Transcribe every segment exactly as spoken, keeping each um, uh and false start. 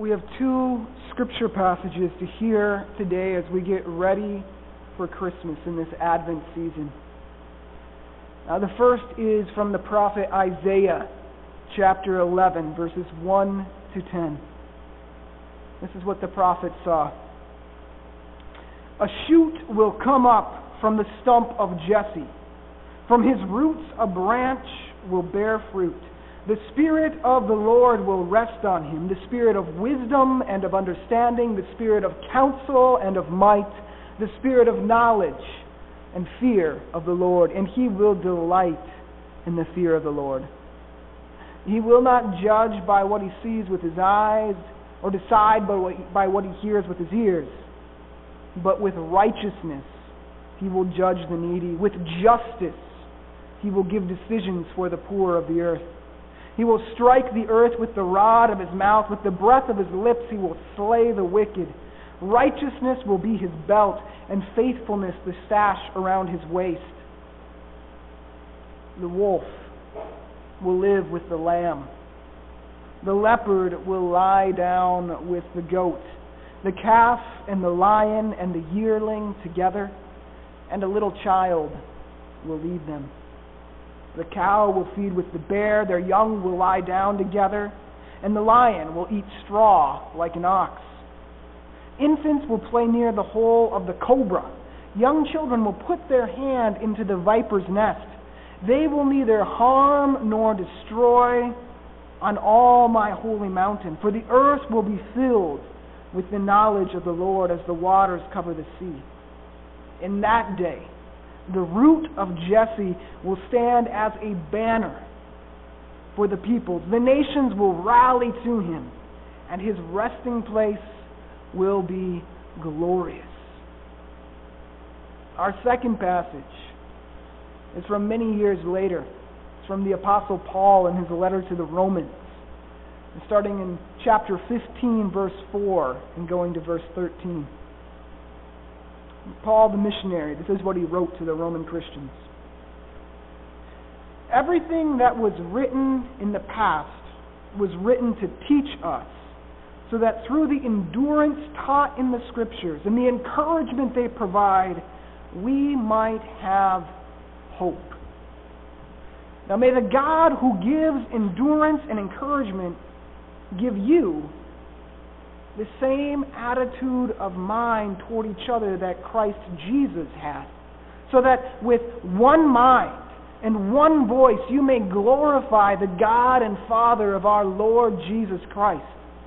we have two scripture passages to hear today as we get ready for Christmas in this Advent season. Now, the first is from the prophet Isaiah, chapter eleven, verses one to ten. This is what the prophet saw. A shoot will come up from the stump of Jesse. From his roots a branch will bear fruit. The Spirit of the Lord will rest on him, the Spirit of wisdom and of understanding, the Spirit of counsel and of might, the Spirit of knowledge and fear of the Lord, and he will delight in the fear of the Lord. He will not judge by what he sees with his eyes, or decide by what, he, by what he hears with his ears, but with righteousness he will judge the needy. With justice he will give decisions for the poor of the earth. He will strike the earth with the rod of his mouth. With the breath of his lips he will slay the wicked. Righteousness will be his belt, and faithfulness the sash around his waist. The wolf will live with the lamb. The leopard will lie down with the goat. The calf and the lion and the yearling together, and a little child will lead them. The cow will feed with the bear, their young will lie down together, and the lion will eat straw like an ox. Infants will play near the hole of the cobra. Young children will put their hand into the viper's nest. They will neither harm nor destroy on all my holy mountain, for the earth will be filled with the knowledge of the Lord as the waters cover the sea. In that day, the root of Jesse will stand as a banner for the peoples. The nations will rally to him, and his resting place will be glorious. Our second passage is from many years later. It's from the Apostle Paul in his letter to the Romans, starting in chapter fifteen, verse four, and going to verse thirteen. Paul the missionary, this is what he wrote to the Roman Christians. Everything that was written in the past was written to teach us, so that through the endurance taught in the Scriptures and the encouragement they provide, we might have hope. Now may the God who gives endurance and encouragement give you the same attitude of mind toward each other that Christ Jesus had, so that with one mind and one voice you may glorify the God and Father of our Lord Jesus Christ.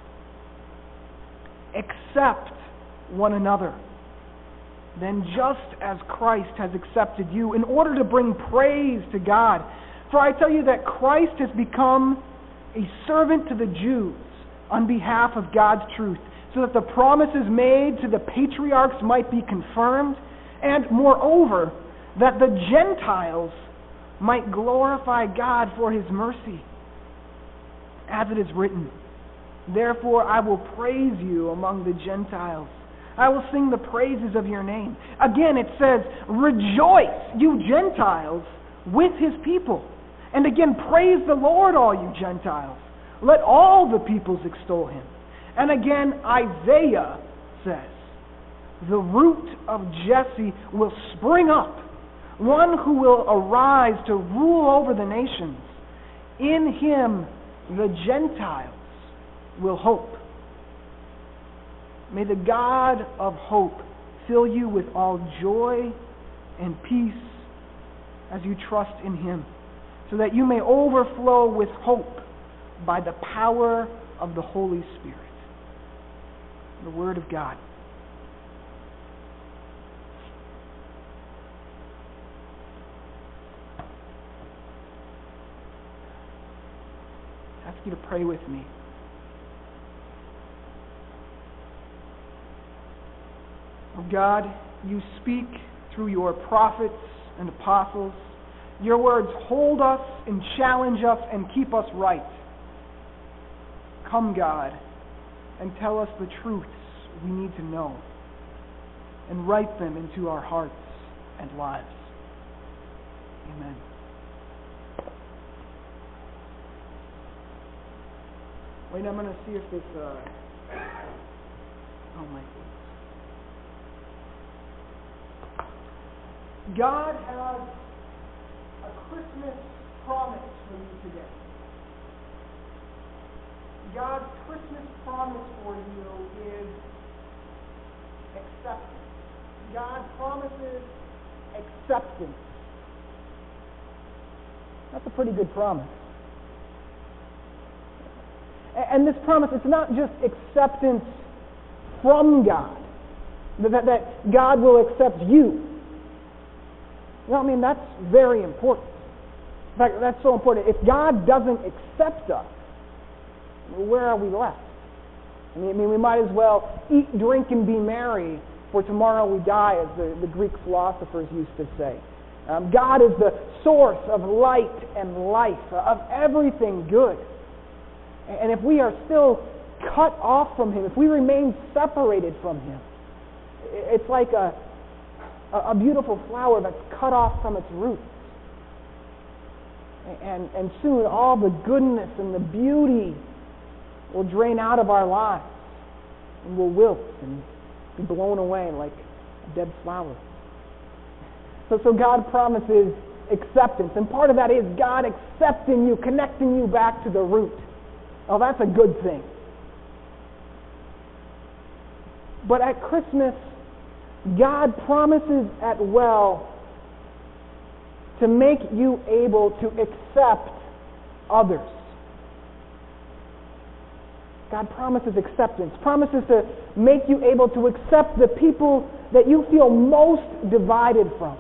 Accept one another, then just as Christ has accepted you, in order to bring praise to God. For I tell you that Christ has become a servant to the Jews on behalf of God's truth, so that the promises made to the patriarchs might be confirmed, and moreover, that the Gentiles might glorify God for his mercy. As it is written, therefore I will praise you among the Gentiles. I will sing the praises of your name. Again it says, rejoice, you Gentiles, with his people. And again, praise the Lord, all you Gentiles. Let all the peoples extol him. And again, Isaiah says, the root of Jesse will spring up, one who will arise to rule over the nations. In him the Gentiles will hope. May the God of hope fill you with all joy and peace as you trust in him, so that you may overflow with hope by the power of the Holy Spirit. The Word of God. I ask you to pray with me. Oh God, you speak through your prophets and apostles. Your words hold us and challenge us and keep us right. Come, God, and tell us the truths we need to know, and write them into our hearts and lives. Amen. Wait, I'm going to see if this uh, Oh my goodness. God has a Christmas promise for you today. God's Christmas promise for you is acceptance. God promises acceptance. That's a pretty good promise. And this promise, it's not just acceptance from God, that, that God will accept you. You know, I mean, that's very important. In fact, that's so important. If God doesn't accept us, where are we left? I mean, I mean, we might as well eat, drink, and be merry, for tomorrow we die, as the, the Greek philosophers used to say. Um, God is the source of light and life, of everything good. And if we are still cut off from Him, if we remain separated from Him, it's like a, a beautiful flower that's cut off from its roots. And, and soon all the goodness and the beauty will drain out of our lives and will wilt and be blown away like a dead flower. So, so God promises acceptance, and part of that is God accepting you, connecting you back to the root. Oh, that's a good thing. But at Christmas, God promises as well to make you able to accept others. God promises acceptance, promises to make you able to accept the people that you feel most divided from.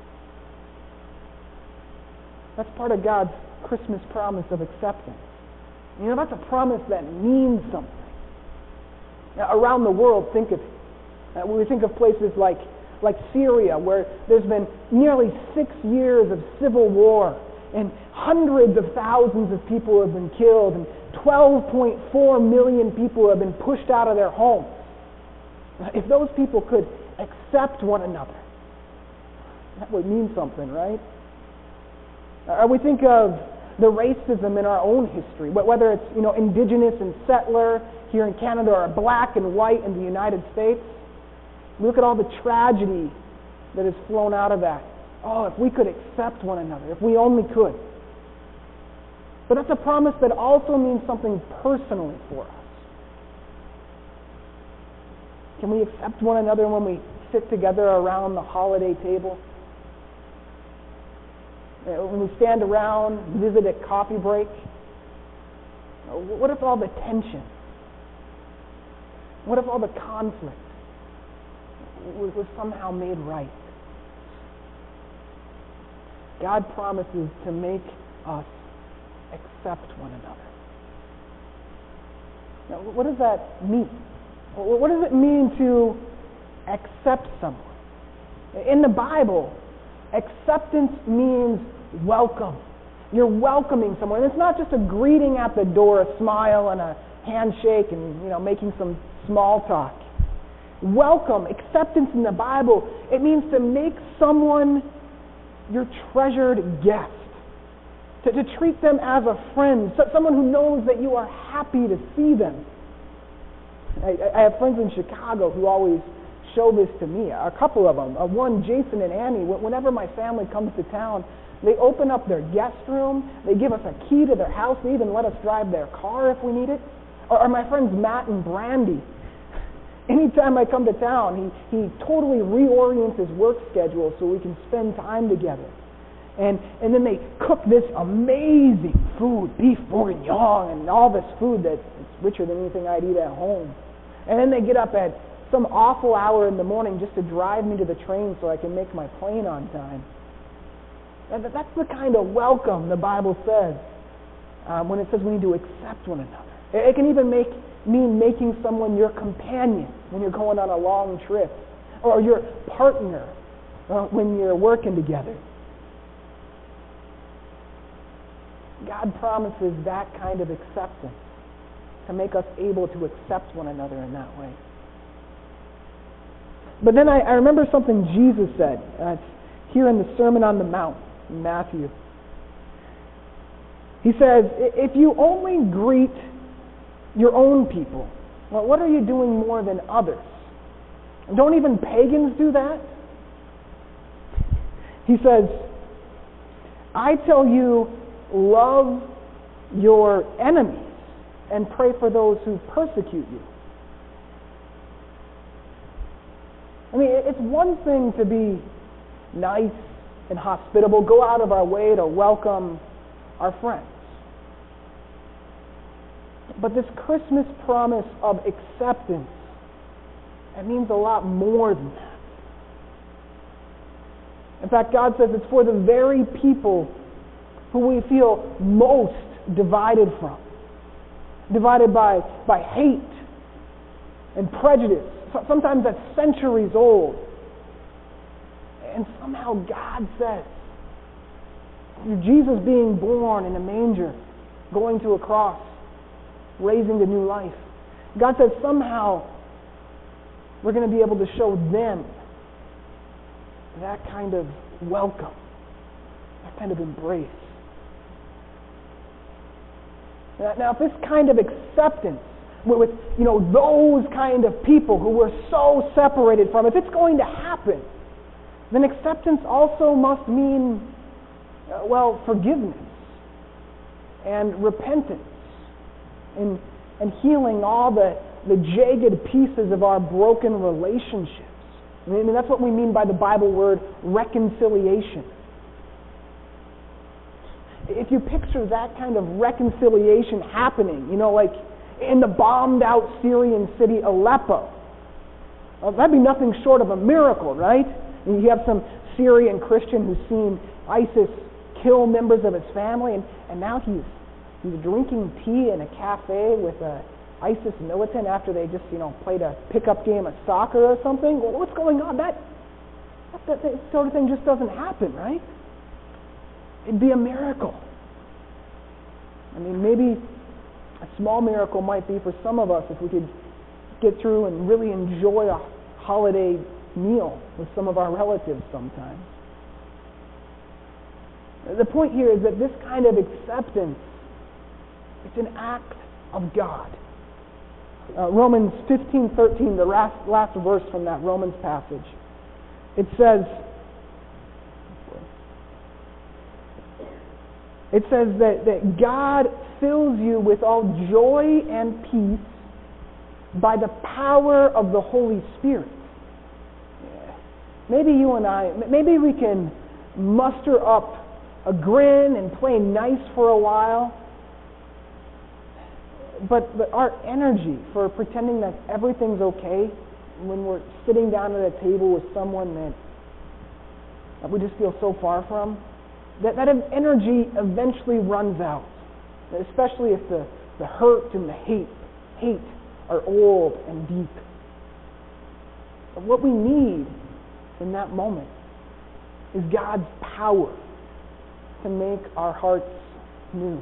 That's part of God's Christmas promise of acceptance. You know, that's a promise that means something. Now, around the world, think of it. Uh, when we think of places like, like Syria, where there's been nearly six years of civil war, and hundreds of thousands of people have been killed, and twelve point four million people have been pushed out of their homes. If those people could accept one another, that would mean something, right? Or we think of the racism in our own history, whether it's, you know, indigenous and settler here in Canada or black and white in the United States. Look at all the tragedy that has flown out of that. Oh, if we could accept one another, if we only could. But that's a promise that also means something personally for us. Can we accept one another when we sit together around the holiday table? When we stand around, visit at coffee break? What if all the tension? What if all the conflict was, was somehow made right? God promises to make us accept one another. Now, what does that mean? What does it mean to accept someone? In the Bible, acceptance means welcome. You're welcoming someone. And it's not just a greeting at the door, a smile and a handshake and, you know, making some small talk. Welcome, acceptance in the Bible, it means to make someone your treasured guest. To, to treat them as a friend, so, someone who knows that you are happy to see them. I, I have friends in Chicago who always show this to me. A couple of them. Uh, one, Jason and Annie, whenever my family comes to town, they open up their guest room, they give us a key to their house, they even let us drive their car if we need it. Or, or my friends Matt and Brandy. Anytime I come to town, he, he totally reorients his work schedule so we can spend time together. And and then they cook this amazing food, beef bourguignon, and all this food that is richer than anything I'd eat at home. And then they get up at some awful hour in the morning just to drive me to the train so I can make my plane on time. And that's the kind of welcome the Bible says um, when it says we need to accept one another. It can even make mean making someone your companion when you're going on a long trip, or your partner uh, when you're working together. God promises that kind of acceptance to make us able to accept one another in that way. But then I, I remember something Jesus said. Uh, it's here in the Sermon on the Mount in Matthew. He says, if you only greet your own people, Well, what are you doing more than others? Don't even pagans do that? He says, I tell you, love your enemies and pray for those who persecute you. I mean, it's one thing to be nice and hospitable, go out of our way to welcome our friends. But this Christmas promise of acceptance, it means a lot more than that. In fact, God says it's for the very people who we feel most divided from. Divided by, by hate and prejudice. Sometimes that's centuries old. And somehow God says, through Jesus being born in a manger, going to a cross, raising to new life, God says somehow we're going to be able to show them that kind of welcome, that kind of embrace. Now, if this kind of acceptance with, you know, those kind of people who we're so separated from, if it's going to happen, then acceptance also must mean, uh, well, forgiveness and repentance and, and healing all the, the jagged pieces of our broken relationships. I mean, that's what we mean by the Bible word reconciliation. If you picture that kind of reconciliation happening, you know, like in the bombed out Syrian city Aleppo, well, that'd be nothing short of a miracle, right? And you have some Syrian Christian who's seen ISIS kill members of his family, and, and now he's he's drinking tea in a cafe with a ISIS militant after they just, you know, played a pickup game of soccer or something. Well, what's going on? That, that, that sort of thing just doesn't happen, right? It'd be a miracle. I mean, maybe a small miracle might be for some of us if we could get through and really enjoy a holiday meal with some of our relatives sometimes. The point here is that this kind of acceptance, it's an act of God. Uh, Romans fifteen thirteen, the last, last verse from that Romans passage, it says, It says that, that God fills you with all joy and peace by the power of the Holy Spirit. Maybe you and I, maybe we can muster up a grin and play nice for a while, but, but our energy for pretending that everything's okay when we're sitting down at a table with someone that, that we just feel so far from, That, that energy eventually runs out, especially if the, the hurt and the hate, hate are old and deep. But what we need in that moment is God's power to make our hearts new.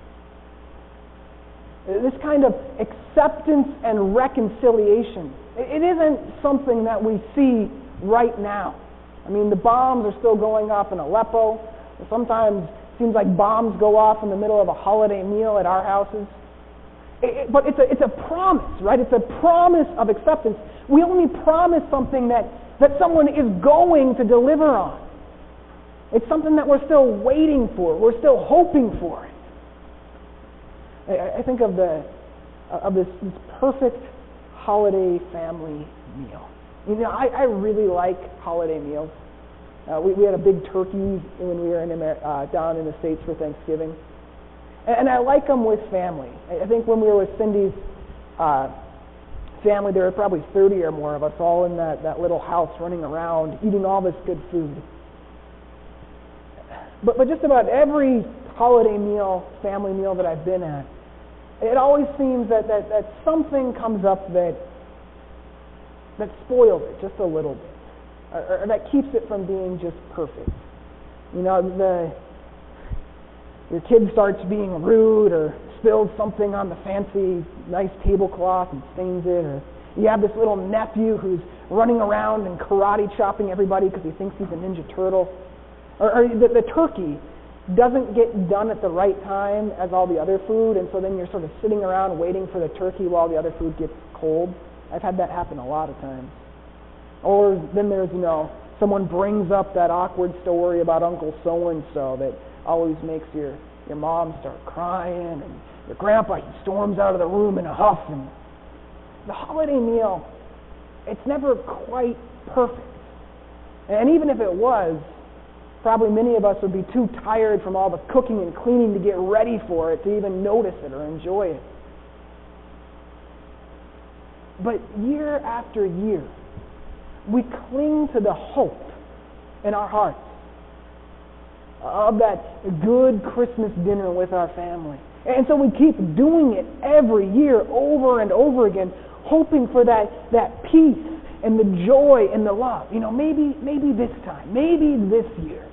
This kind of acceptance and reconciliation, it isn't something that we see right now. I mean, the bombs are still going off in Aleppo. Sometimes it seems like bombs go off in the middle of a holiday meal at our houses. It, it, but it's a, it's a promise, right? It's a promise of acceptance. We only promise something that, that someone is going to deliver on. It's something that we're still waiting for. We're still hoping for it. I, I think of the of this, this perfect holiday family meal. You know, I, I really like holiday meals. Uh, we, we had a big turkey when we were in Amer- uh, down in the States for Thanksgiving. And, and I like them with family. I, I think when we were with Cindy's uh, family, there were probably thirty or more of us all in that, that little house running around, eating all this good food. But, but just about every holiday meal, family meal that I've been at, it always seems that, that, that something comes up that, that spoils it just a little bit. Or, or that keeps it from being just perfect. You know, the your kid starts being rude or spills something on the fancy, nice tablecloth and stains it. Or you have this little nephew who's running around and karate chopping everybody because he thinks he's a Ninja Turtle. Or, or the, the turkey, doesn't get done at the right time as all the other food, and so then you're sort of sitting around waiting for the turkey while the other food gets cold. I've had that happen a lot of times. Or then there's, you know, someone brings up that awkward story about Uncle so-and-so that always makes your, your mom start crying, and your grandpa, he storms out of the room in a huff. And the holiday meal, it's never quite perfect. And even if it was, probably many of us would be too tired from all the cooking and cleaning to get ready for it to even notice it or enjoy it. But year after year, we cling to the hope in our hearts of that good Christmas dinner with our family. And so we keep doing it every year over and over again, hoping for that, that peace and the joy and the love. You know, maybe, maybe this time, maybe this year.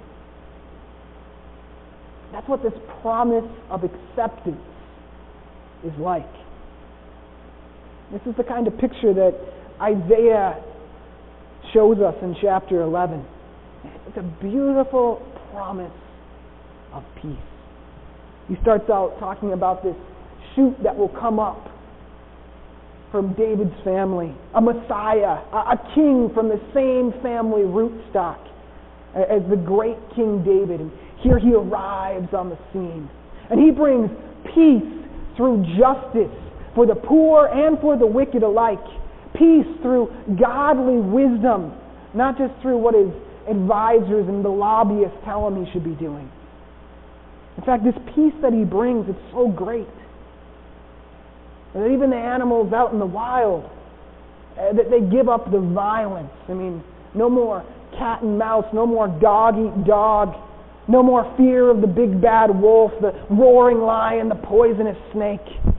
That's what this promise of acceptance is like. This is the kind of picture that Isaiah shows us in chapter eleven. It's a beautiful promise of peace. He starts out talking about this shoot that will come up from David's family, a Messiah, a king from the same family rootstock as the great King David. And here he arrives on the scene. And he brings peace through justice for the poor and for the wicked alike. Peace through godly wisdom, not just through what his advisors and the lobbyists tell him he should be doing. In fact, this peace that he brings, it's so great that even the animals out in the wild, uh, that they give up the violence. I mean, no more cat and mouse, no more dog eat dog, no more fear of the big bad wolf, the roaring lion, the poisonous snake.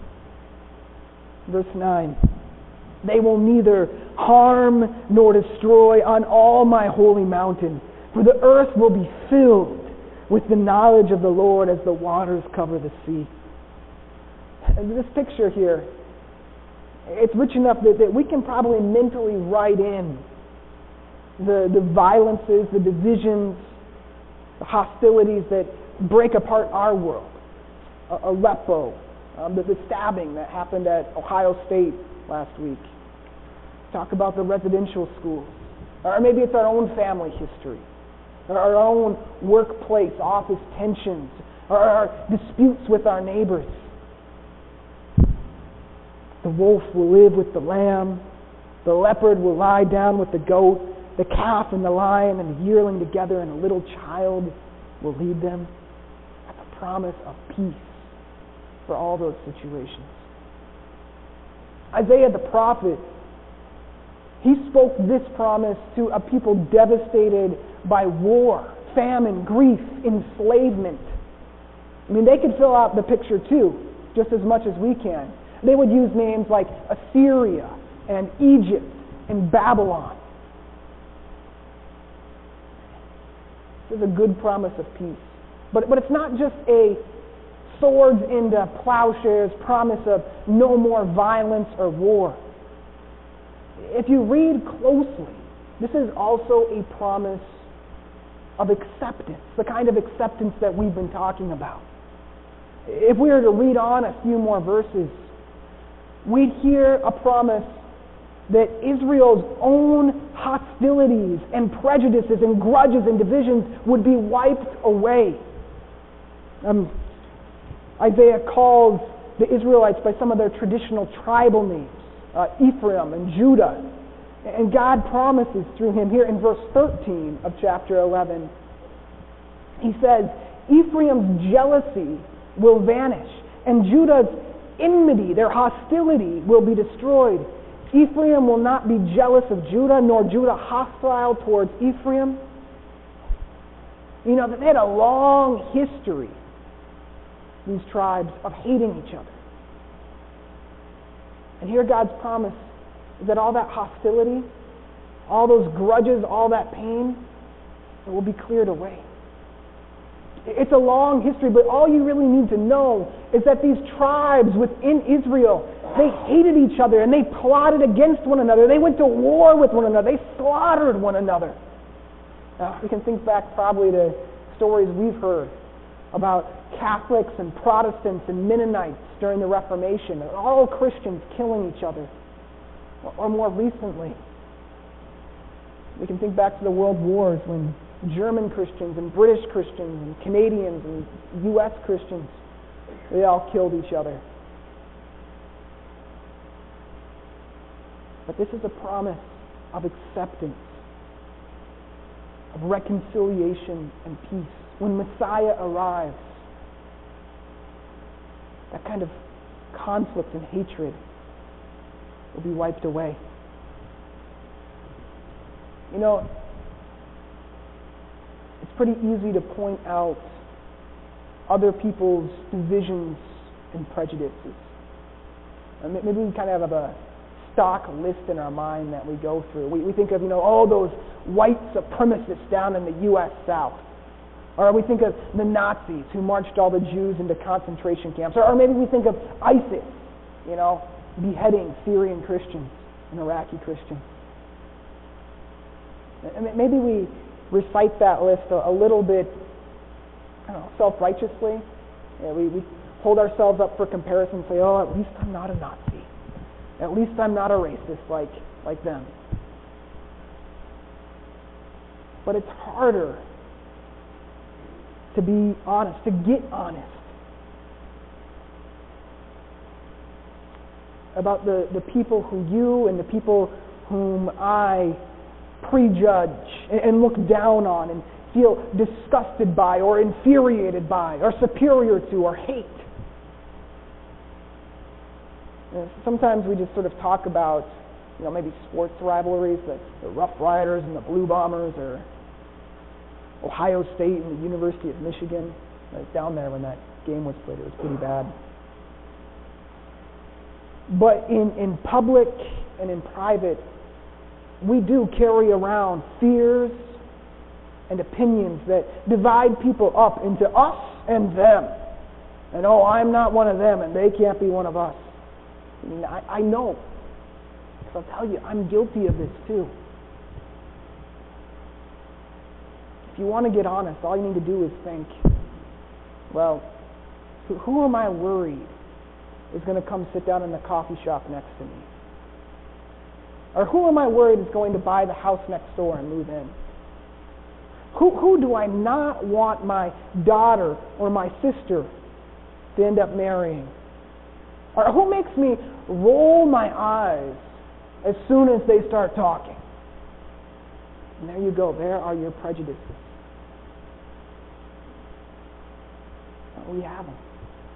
Verse nine, they will neither harm nor destroy on all my holy mountain, for the earth will be filled with the knowledge of the Lord as the waters cover the sea. And this picture here, it's rich enough that, that we can probably mentally write in the, the violences, the divisions, the hostilities that break apart our world. Uh, Aleppo, um, the, the stabbing that happened at Ohio State last week. Talk about the residential schools. Or maybe it's our own family history. Or our own workplace, office tensions. Or our disputes with our neighbors. The wolf will live with the lamb. The leopard will lie down with the goat. The calf and the lion and the yearling together, and a little child will lead them. That's a promise of peace for all those situations. Isaiah the prophet, he spoke this promise to a people devastated by war, famine, grief, enslavement. I mean, they could fill out the picture too, just as much as we can. They would use names like Assyria and Egypt and Babylon. This is a good promise of peace. But, but it's not just a swords into plowshares promise of no more violence or war. If you read closely, this is also a promise of acceptance, the kind of acceptance that we've been talking about. If we were to read on a few more verses, we'd hear a promise that Israel's own hostilities and prejudices and grudges and divisions would be wiped away. Um, Isaiah calls the Israelites by some of their traditional tribal names, uh, Ephraim and Judah. And God promises through him here in verse thirteen of chapter eleven. He says, Ephraim's jealousy will vanish, and Judah's enmity, their hostility, will be destroyed. Ephraim will not be jealous of Judah, nor Judah hostile towards Ephraim. You know, they had a long history, these tribes, of hating each other. And here God's promise is that all that hostility, all those grudges, all that pain, it will be cleared away. It's a long history, but all you really need to know is that these tribes within Israel, they hated each other and they plotted against one another. They went to war with one another. They slaughtered one another. Now, we can think back probably to stories we've heard about Catholics and Protestants and Mennonites during the Reformation, all Christians killing each other. Or more recently, we can think back to the World Wars when German Christians and British Christians and Canadians and U S Christians, they all killed each other. But this is a promise of acceptance, of reconciliation and peace. When Messiah arrives, that kind of conflict and hatred will be wiped away. You know, it's pretty easy to point out other people's divisions and prejudices. And maybe we kind of have a stock list in our mind that we go through. We, we think of, you know, all those white supremacists down in the U S South. Or we think of the Nazis who marched all the Jews into concentration camps. Or, or maybe we think of ISIS, you know, beheading Syrian Christians and Iraqi Christians. And maybe we recite that list a, a little bit, I don't know, self-righteously. Yeah, we, we hold ourselves up for comparison and say, oh, at least I'm not a Nazi. At least I'm not a racist like, like them. But it's harder to be honest, to get honest about the, the people who you and the people whom I prejudge and, and look down on and feel disgusted by or infuriated by or superior to or hate. And sometimes we just sort of talk about, you know, maybe sports rivalries, the, the Rough Riders and the Blue Bombers, or Ohio State and the University of Michigan. I was down there when that game was played. It was pretty bad. But in, in public and in private, we do carry around fears and opinions that divide people up into us and them. And oh, I'm not one of them and they can't be one of us. I mean, I, I know. Because I'll tell you, I'm guilty of this too. If you want to get honest, all you need to do is think, well, who, who am I worried is going to come sit down in the coffee shop next to me? Or who am I worried is going to buy the house next door and move in? Who, who do I not want my daughter or my sister to end up marrying? Or who makes me roll my eyes as soon as they start talking? And there you go. There are your prejudices. We have them.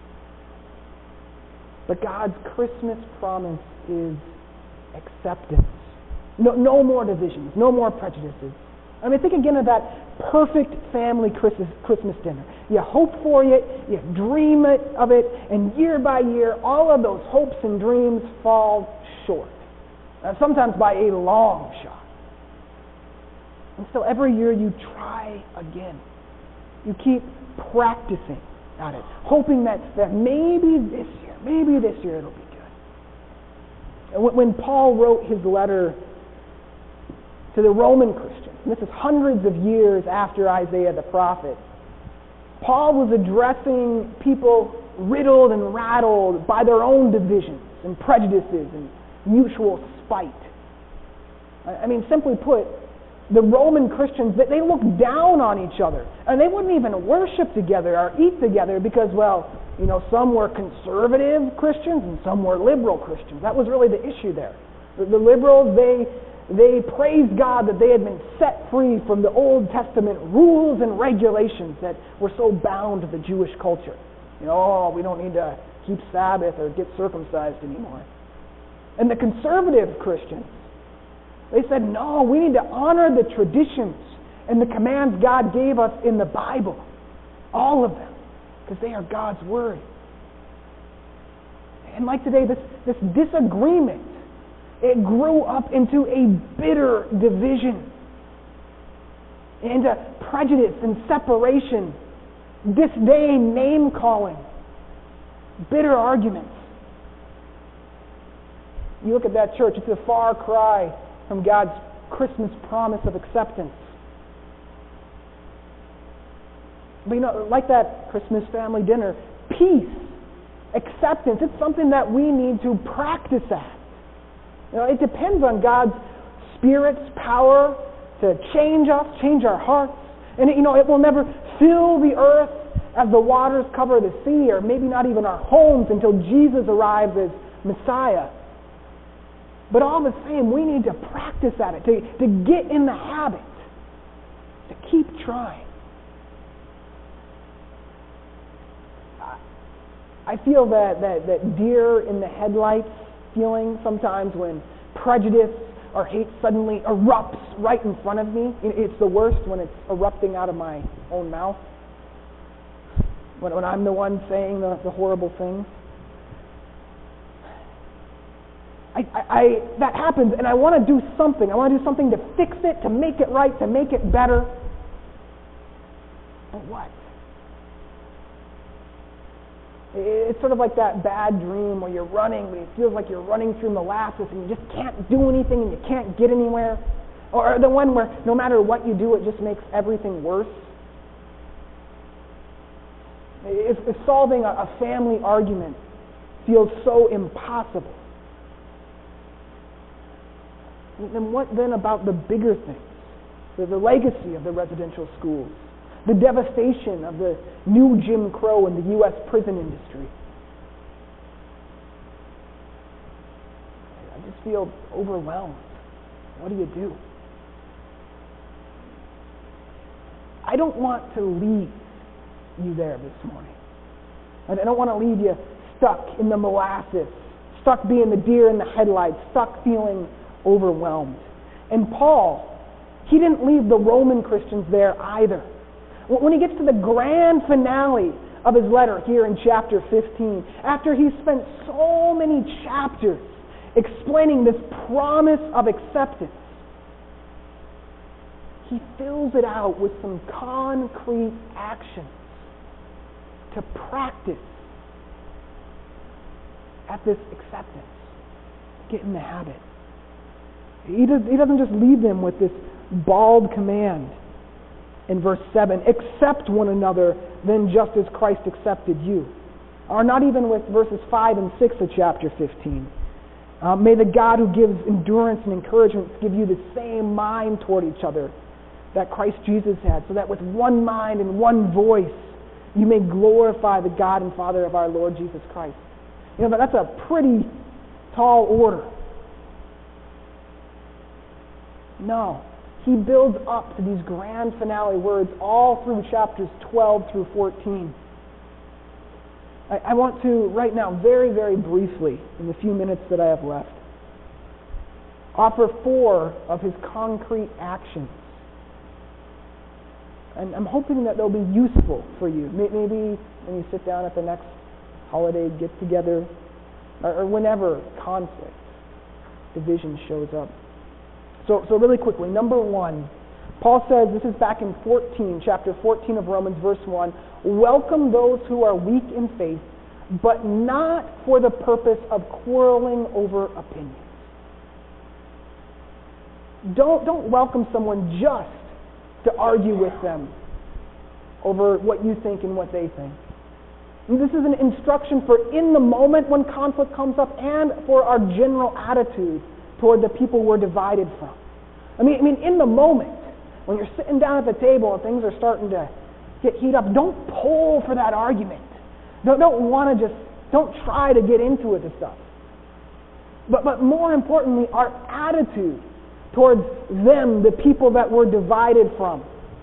But God's Christmas promise is acceptance. No, no more divisions, no more prejudices. I mean, think again of that perfect family Christmas, Christmas dinner. You hope for it, you dream it of it, and year by year, all of those hopes and dreams fall short. Uh, sometimes by a long shot. And so every year you try again. You keep practicing at it, hoping that, that maybe this year, maybe this year it'll be good. And when Paul wrote his letter to the Roman Christians, and this is hundreds of years after Isaiah the prophet, Paul was addressing people riddled and rattled by their own divisions and prejudices and mutual spite. I mean, simply put, the Roman Christians, they looked down on each other. And they wouldn't even worship together or eat together because, well, you know, some were conservative Christians and some were liberal Christians. That was really the issue there. The, the liberals, they they praised God that they had been set free from the Old Testament rules and regulations that were so bound to the Jewish culture. You know, oh, we don't need to keep Sabbath or get circumcised anymore. And the conservative Christians, they said, no, we need to honor the traditions and the commands God gave us in the Bible. All of them. Because they are God's Word. And like today, this, this disagreement, it grew up into a bitter division. Into prejudice and separation. Disdain, name-calling. Bitter arguments. You look at that church, it's a far cry from God's Christmas promise of acceptance. But you know, like that Christmas family dinner, peace, acceptance, it's something that we need to practice at. You know, it depends on God's Spirit's power to change us, change our hearts. And you know, it will never fill the earth as the waters cover the sea, or maybe not even our homes until Jesus arrives as Messiah. But all the same, we need to practice at it, to, to get in the habit, to keep trying. I feel that, that, that deer in the headlights feeling sometimes when prejudice or hate suddenly erupts right in front of me. It's the worst when it's erupting out of my own mouth. When, when I'm the one saying the, the horrible things. I, I, I, that happens, and I want to do something. I want to do something to fix it, to make it right, to make it better. But what? It's sort of like that bad dream where you're running, but it feels like you're running through molasses and you just can't do anything and you can't get anywhere. Or the one where no matter what you do, it just makes everything worse. If, if solving a, a family argument feels so impossible, then what then about the bigger things? The, the legacy of the residential schools, the devastation of the new Jim Crow in the U S prison industry. I just feel overwhelmed. What do you do? I don't want to leave you there this morning. I don't want to leave you stuck in the molasses, stuck being the deer in the headlights, stuck feeling overwhelmed. And Paul, he didn't leave the Roman Christians there either. When he gets to the grand finale of his letter here in chapter fifteen, after he's spent so many chapters explaining this promise of acceptance, he fills it out with some concrete actions to practice at this acceptance. Get in the habit. He, does, he doesn't just leave them with this bald command in verse seven, accept one another then just as Christ accepted you. Or not even with verses five and six of chapter fifteen. Uh, may the God who gives endurance and encouragement give you the same mind toward each other that Christ Jesus had, so that with one mind and one voice you may glorify the God and Father of our Lord Jesus Christ. You know, that's a pretty tall order. No. He builds up to these grand finale words all through chapters twelve through fourteen. I, I want to, right now, very, very briefly, in the few minutes that I have left, offer four of his concrete actions. And I'm hoping that they'll be useful for you. Maybe when you sit down at the next holiday get-together, or, or whenever conflict, division shows up. So, so really quickly, number one, Paul says, this is back in fourteen, chapter fourteen of Romans, verse one, welcome those who are weak in faith, but not for the purpose of quarreling over opinions. Don't, don't welcome someone just to argue with them over what you think and what they think. And this is an instruction for in the moment when conflict comes up and for our general attitude toward the people we're divided from. I mean, I mean, in the moment, when you're sitting down at the table and things are starting to get heat up, don't pull for that argument. Don't, don't want to just, don't try to get into it and stuff. But, but more importantly, our attitude towards them, the people that we're divided from.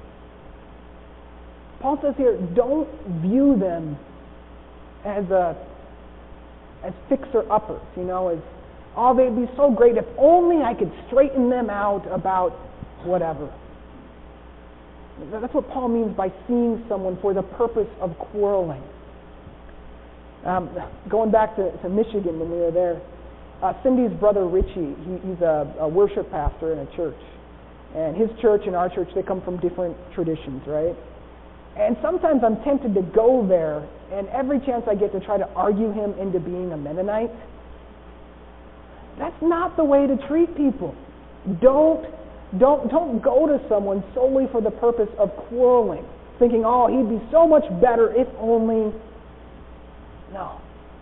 Paul says here, don't view them as a as fixer-uppers, you know, as, oh, they'd be so great if only I could straighten them out about whatever. That's what Paul means by seeing someone for the purpose of quarreling. Um, going back to, to Michigan when we were there, uh, Cindy's brother Richie, he, he's a, a worship pastor in a church. And his church and our church, they come from different traditions, right? And sometimes I'm tempted to go there, and every chance I get to try to argue him into being a Mennonite. That's not the way to treat people. Don't, don't, don't go to someone solely for the purpose of quarreling thinking, oh, he'd be so much better if only. No.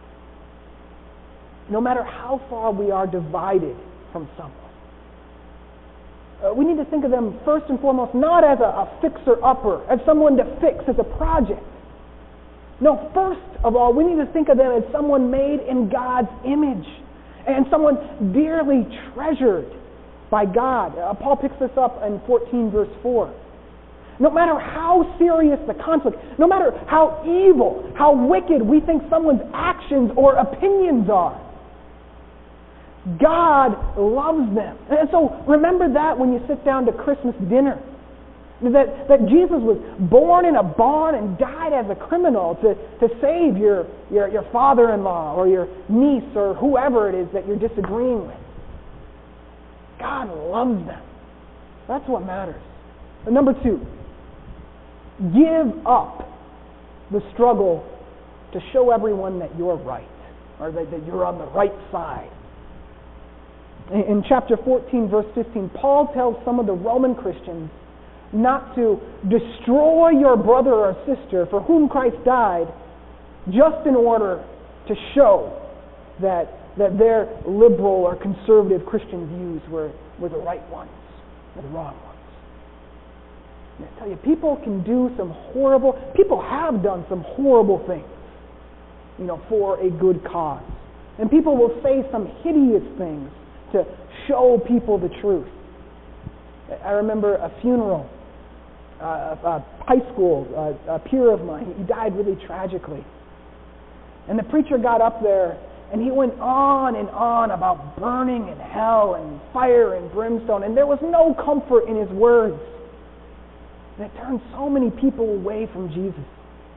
No matter how far we are divided from someone, uh, we need to think of them first and foremost not as a, a fixer-upper, as someone to fix, as a project. No, first of all, we need to think of them as someone made in God's image and someone dearly treasured by God. Uh, Paul picks this up in fourteen verse four. No matter how serious the conflict, no matter how evil, how wicked we think someone's actions or opinions are, God loves them. And so remember that when you sit down to Christmas dinner. That, that Jesus was born in a barn and died as a criminal to, to save your, your, your father-in-law or your niece or whoever it is that you're disagreeing with. God loves them. That's what matters. And number two, give up the struggle to show everyone that you're right or that, that you're on the right side. In, in chapter fourteen, verse fifteen, Paul tells some of the Roman Christians not to destroy your brother or sister for whom Christ died just in order to show that, that their liberal or conservative Christian views were, were the right ones, or the wrong ones. And I tell you, people can do some horrible, people have done some horrible things, you know, for a good cause. And people will say some hideous things to show people the truth. I remember a funeral. Uh, a high school uh, a peer of mine, he died really tragically. And the preacher got up there and he went on and on about burning and hell and fire and brimstone, and there was no comfort in his words. And it turned so many people away from Jesus.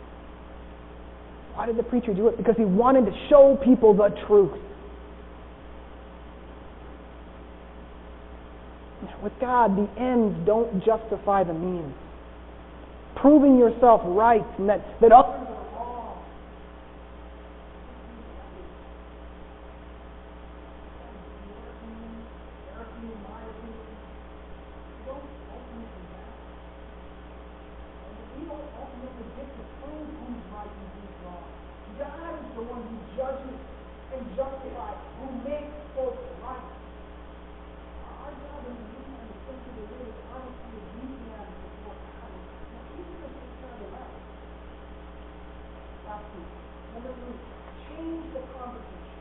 Why did the preacher do it? Because he wanted to show people the truth. With God, the ends don't justify the means. Proving yourself right and that, that others are wrong. God is the one who judges and justifies, who makes folks right. Our job in the meantime is simply to live honestly and deeply out of before God. Keeping us in front of the left. Last week, number three, change the conversation.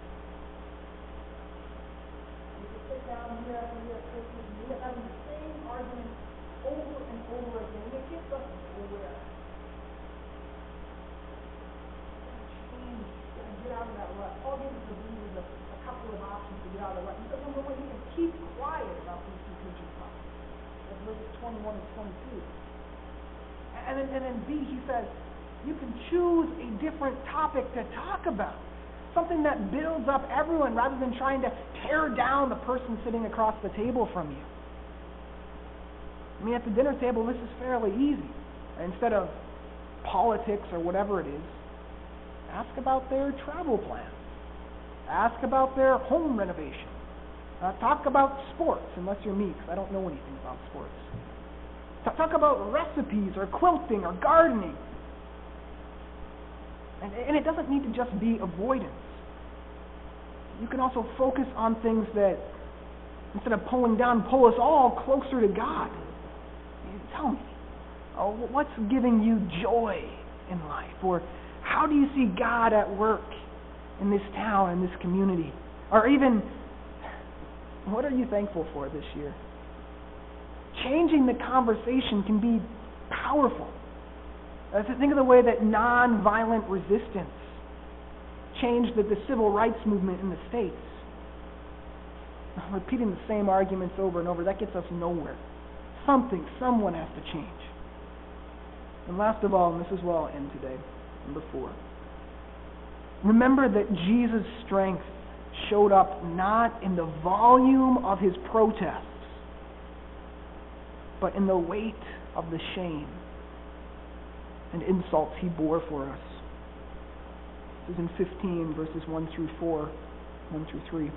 We can sit down year after year at Christmas and we're having the same argument over and over again. And it gets us nowhere. Get out of that rut. Paul gives the believers a, a couple of options to get out of the rut. He says, number one, you can keep quiet about these contentious topics. That's verses twenty-one and twenty-two. And then, and then B, he says, you can choose a different topic to talk about. Something that builds up everyone rather than trying to tear down the person sitting across the table from you. I mean, at the dinner table, this is fairly easy. Instead of politics or whatever it is, ask about their travel plans. Ask about their home renovation. Uh, talk about sports, unless you're me, because I don't know anything about sports. T- talk about recipes or quilting or gardening. And, and it doesn't need to just be avoidance. You can also focus on things that, instead of pulling down, pull us all closer to God. You tell me, oh, what's giving you joy in life? Or how do you see God at work in this town, in this community? Or even, what are you thankful for this year? Changing the conversation can be powerful. Uh, think of the way that nonviolent resistance changed the, the civil rights movement in the States. Repeating the same arguments over and over, that gets us nowhere. Something, someone has to change. And last of all, and this is where I'll end today, number four. Remember that Jesus' strength showed up not in the volume of his protests, but in the weight of the shame and insults he bore for us. This is in fifteen, verses one through four, one through three.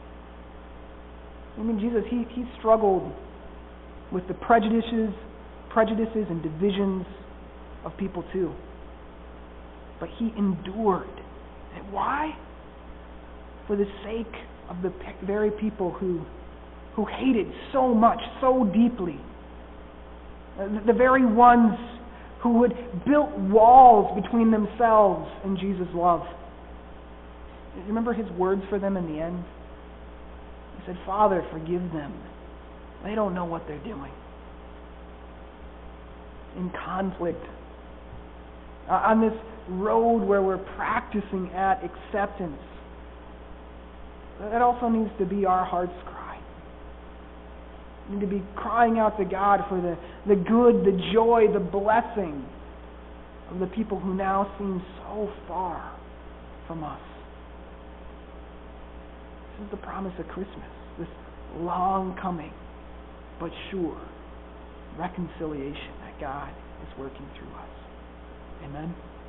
I mean, Jesus, he, he struggled with the prejudices, prejudices and divisions of people too. But he endured. And why? For the sake of the pe- very people who, who hated so much, so deeply. Uh, the, the very ones who had built walls between themselves and Jesus' love. You remember his words for them in the end? He said, "Father, forgive them. They don't know what they're doing." In conflict, uh, on this road where we're practicing at acceptance, that also needs to be our heart's cry. We need to be crying out to God for the, the good, the joy, the blessing of the people who now seem so far from us. This is the promise of Christmas, this long coming but sure reconciliation that God is working through us. Amen.